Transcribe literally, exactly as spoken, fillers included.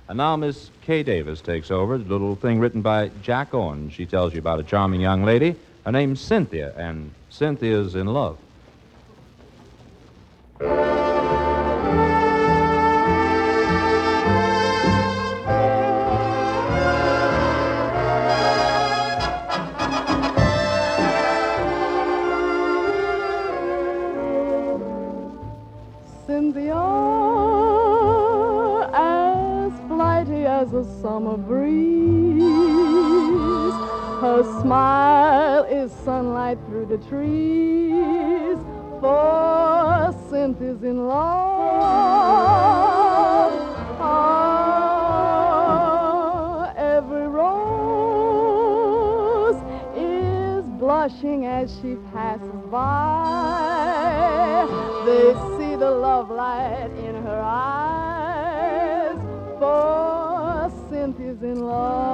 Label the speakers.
Speaker 1: And now Miss Kay Davis takes over, the little thing written by Jack Owen. She tells you about a charming young lady. Her name's Cynthia, and Cynthia's in love.
Speaker 2: Cynthia, as flighty as a summer breeze, her smile is sunlight through the trees, for Cynthia's in love. Ah, every rose is blushing as she passes by. They see the love light in her eyes, for Cynthia's in love.